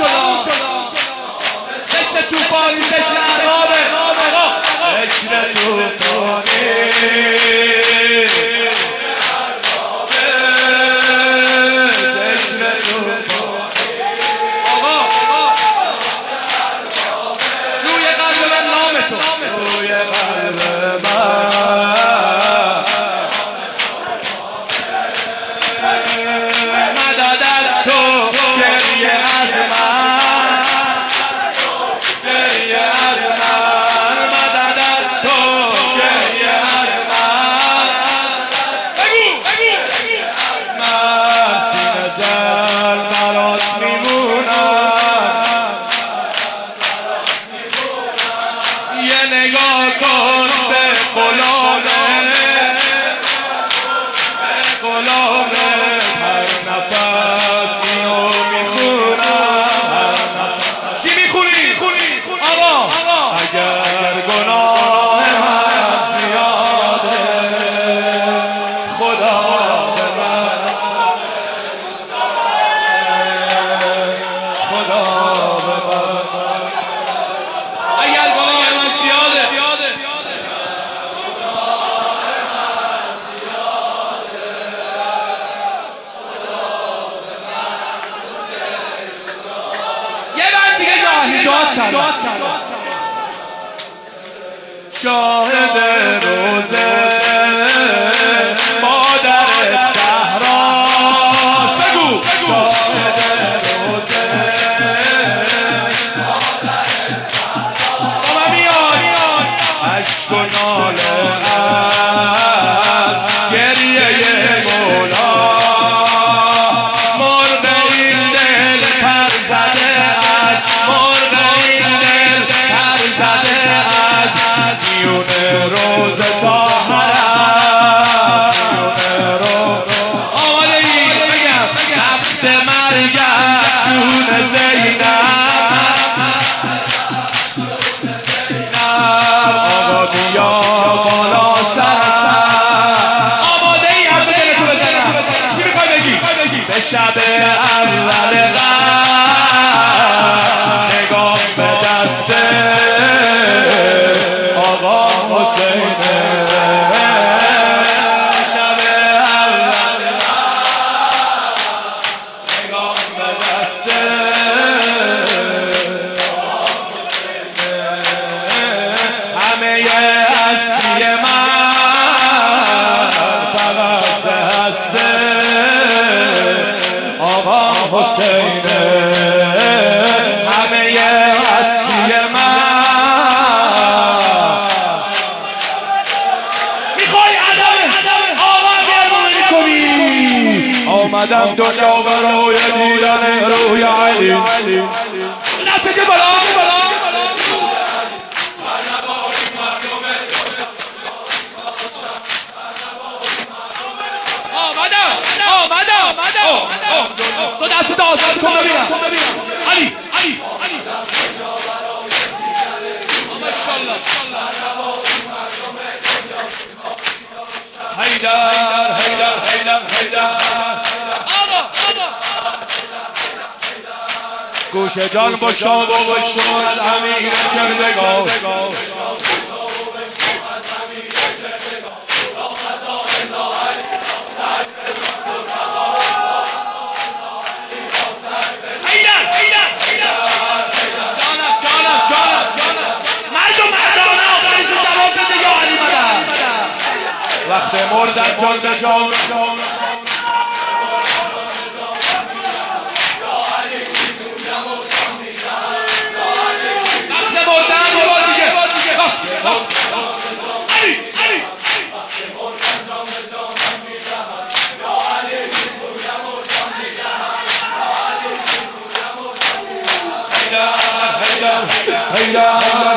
ذکر توفانی ذکر عرابه ذکر توفانی روی قلب من نام تو روی قلب من مدد از تو گریه از من گریه از من مدد از تو گریه از من بگو من سینه زل برات میمونم یه نگاه کن به غلامه هر نفس اینو میخونم چی میخونی؟ آقا اگر گناه من زیاده خدا به من اگر گناه من زیاده شاهد روزه مادر زهرا بگو شاهد روزه بابا میاد عشق و ناله از گریه مولا مرغ این دل پر زده از مرغ این دل پر زده از میون روز تا حرم آماده ای بگم وقت مرگم جون زینب آقا بیا بالا سرم آماده ای هم به دلتو بزنم چی میخوای بگی؟ به شب اول قدر نگاه به دسته آقا حسینه شب اول نگاه به دسته همه هستی من فقط هسته آقا حسینه همه هستی من آمدم دنیا برای دیدن روی علی نسل که بلا آمدم دو دست دازد کن ببینم علی ماشاءالله حیدر گوش جان بکشا و بشنو از امیر کردگار وقت مردن جان به جان وقت مردن برو دیگه علی حیدر